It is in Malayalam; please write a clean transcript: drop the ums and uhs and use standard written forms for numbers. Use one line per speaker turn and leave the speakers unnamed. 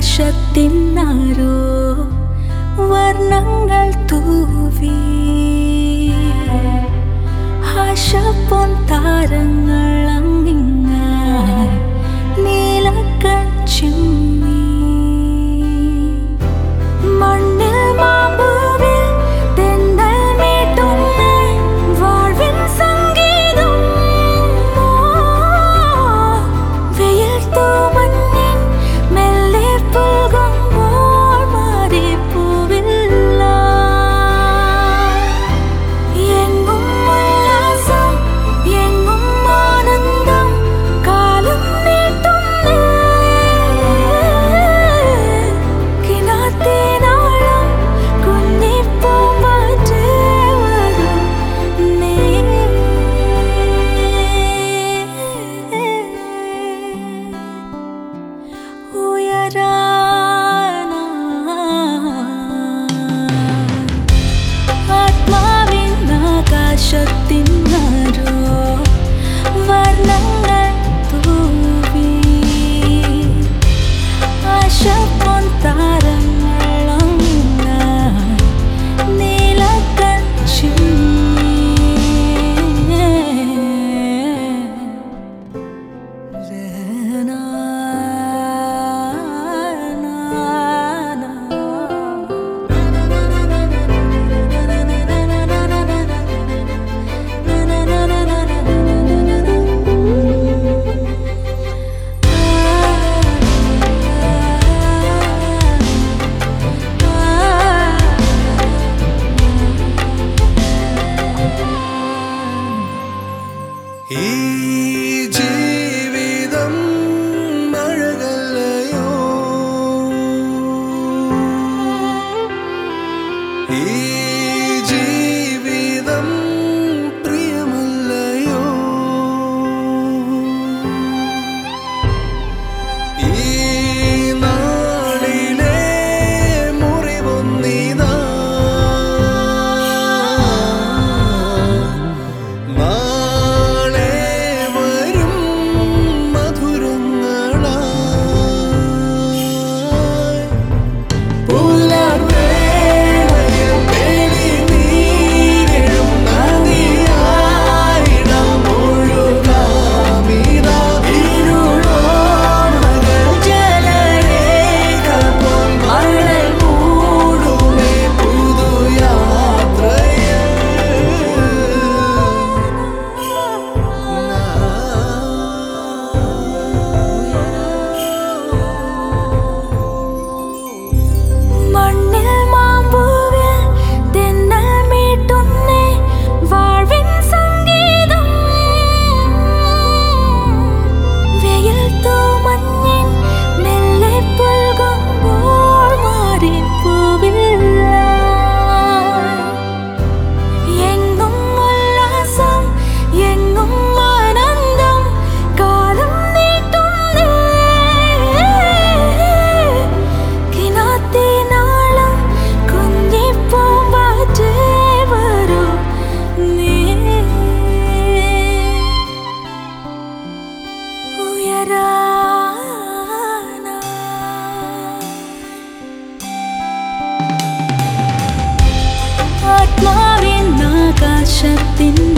ആകാശത്തിന്നാരോ വർണ്ണങ്ങൾ തൂവി ആശപ്പൊൻ താരങ്ങൾ അങ്ങിങ്ങായി നീലക്കൺ ചിമ്മി മണ്ണിൽ മാമ്പൂവിൽ തെന്നൽ മീട്ടുന്ന വാഴ്വിൻ സംഗീതം വെയിൽ തൂമഞ്ഞിൻ മെല്ലെ പുൽകുമ്പോൾ മാറിപ്പോവില്ല എങ്ങും ഉല്ലാസം എങ്ങും ആനന്ദം കാലം നീട്ടുന്ന കിനാത്തിനാളം കുഞ്ഞിപ്പൂമ്പാറ്റേ വരും നീ ആത്മാവിനാകാശത്തിന്നാരോ വർണ്ണങ്ങൾ തൂവി ആശപ്പൊൻ താരങ്ങളങ്ങായി നീലക്കൺ ചിമ്മി
ഈ ജീവിതം മഴകല്ലയോ ഈ ജീവിതം പ്രിയമല്ലയോ ഈ നാളിലെ മുറിവൊന്നിതാ
മണ്ണിൽ മാമ്പൂവിൽ തെന്നൽ മീട്ടുന്ന വാഴ്വിൻ സംഗീതം വെയിൽ തൂമഞ്ഞിൻ മെല്ലെ പുൽകുമ്പോൾ മാറിപ്പോവില്ല എങ്ങും ഉല്ലാസം എങ്ങും ആനന്ദം കാലം നീട്ടുന്ന കിനാത്തിനാളം കുഞ്ഞിപ്പൂമ്പാറ്റേ വരും നീ ആത്മാവിനാകാശത്തിൻ